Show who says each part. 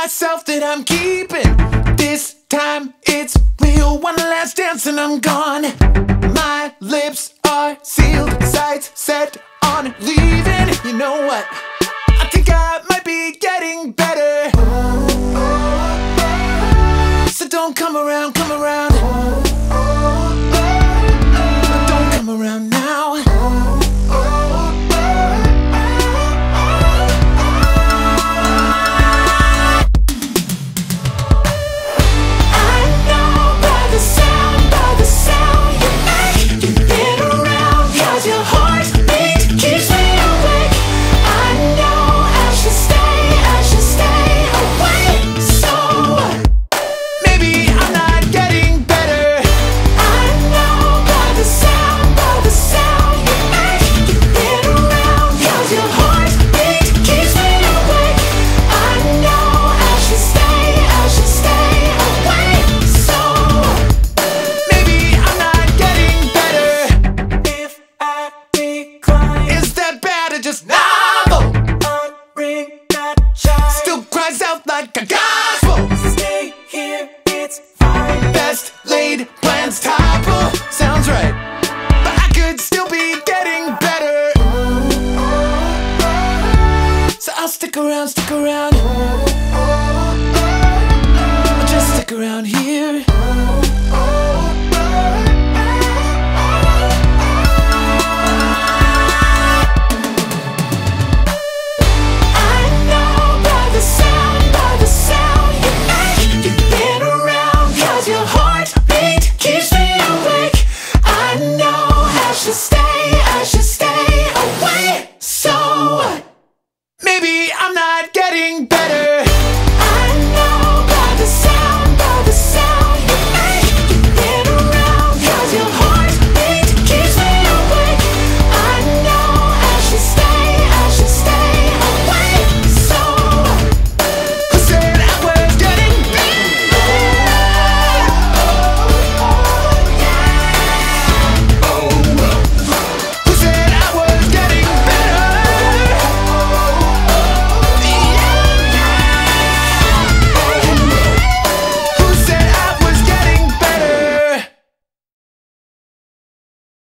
Speaker 1: myself that I'm keeping. This time it's real. One last dance and I'm gone. My lips are sealed, sights set on leaving. You know what? I think I might be getting better. So don't come around, come around.